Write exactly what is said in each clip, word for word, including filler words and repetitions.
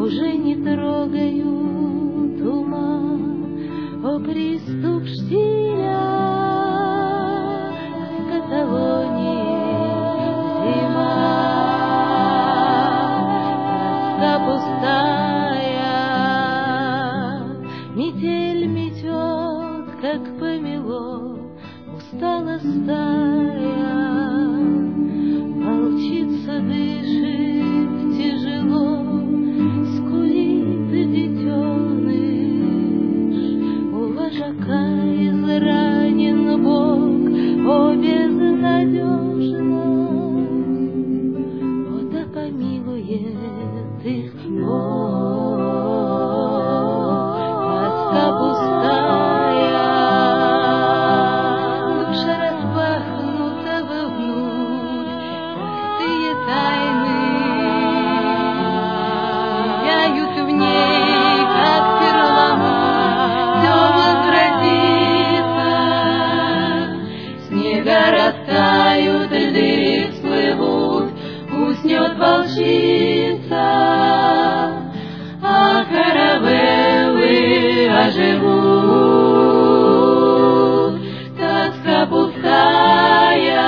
уже не трогают ума, о приступ штиля в Каталонии зима, тоска пустая, метель метет, как помело, устала стая, волчица дышит тяжело, скулит детеныш, у вожака изранен бок, о безнадежность, о да помилует их Бог. Тоска пустая, душа распахнута вовнутрь, скрытые тайны сияют в ней, как перламутр, все возвратится, снега растают, льды всплывут, уснет волчица, а каравеллы оживут. Тоска пустая,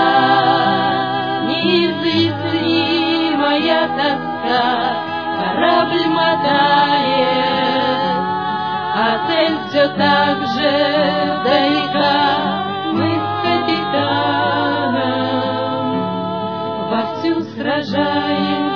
неизъяснимая тоска, корабль мотает, а цель все так же далека. Мы с капитаном вовсю сражаемся